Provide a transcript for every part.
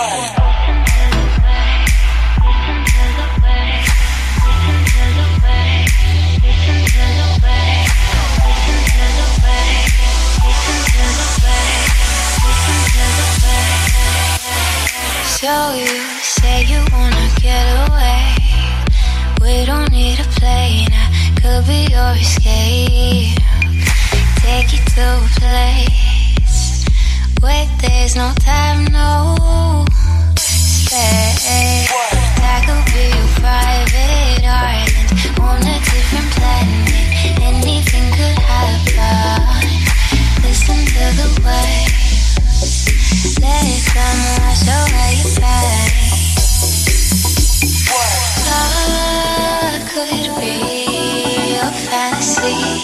So you say you wanna get away. We don't need a plane, I could be your escape. Take you to a place where there's no time, no space. That could be your private island on a different planet. Anything could happen. Listen to the waves, let it come wash away your pain. What could be your fantasy?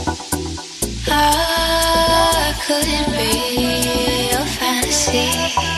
Could it be your fantasy?